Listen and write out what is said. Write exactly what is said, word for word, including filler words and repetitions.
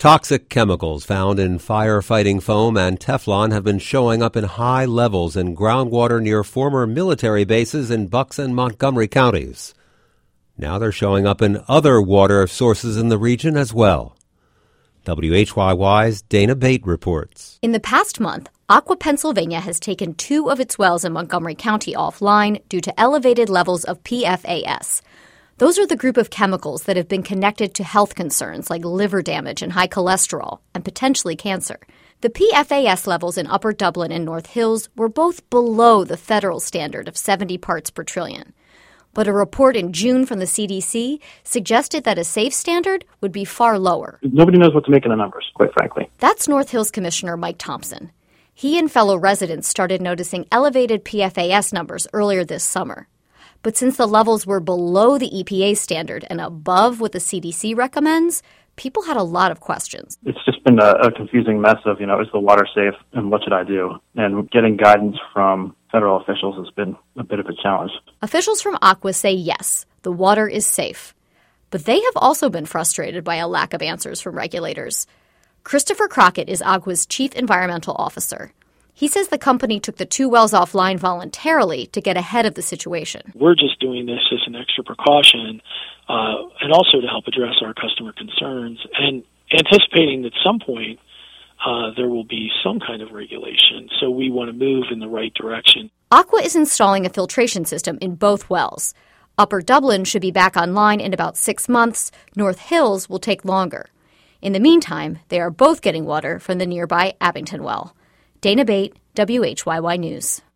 Toxic chemicals found in firefighting foam and Teflon have been showing up in high levels in groundwater near former military bases in Bucks and Montgomery counties. Now they're showing up in other water sources in the region as well. W H Y Y's Dana Bate reports. In the past month, Aqua Pennsylvania has taken two of its wells in Montgomery County offline due to elevated levels of P F A S. Those are the group of chemicals that have been connected to health concerns like liver damage and high cholesterol, and potentially cancer. The P F A S levels in Upper Dublin and North Hills were both below the federal standard of seventy parts per trillion. But a report in June from the C D C suggested that a safe standard would be far lower. Nobody knows what to make of the numbers, quite frankly. That's North Hills Commissioner Mike Thompson. He and fellow residents started noticing elevated P F A S numbers earlier this summer. But since the levels were below the E P A standard and above what the C D C recommends, people had a lot of questions. It's just been a, a confusing mess of, you know, is the water safe and what should I do? And getting guidance from federal officials has been a bit of a challenge. Officials from Aqua say yes, the water is safe. But they have also been frustrated by a lack of answers from regulators. Christopher Crockett is Aqua's chief environmental officer. He says the company took the two wells offline voluntarily to get ahead of the situation. We're just doing this as an extra precaution uh, and also to help address our customer concerns and anticipating that at some point uh, there will be some kind of regulation. So we want to move in the right direction. Aqua is installing a filtration system in both wells. Upper Dublin should be back online in about six months. North Hills will take longer. In the meantime, they are both getting water from the nearby Abington well. Dana Bate, W H Y Y News.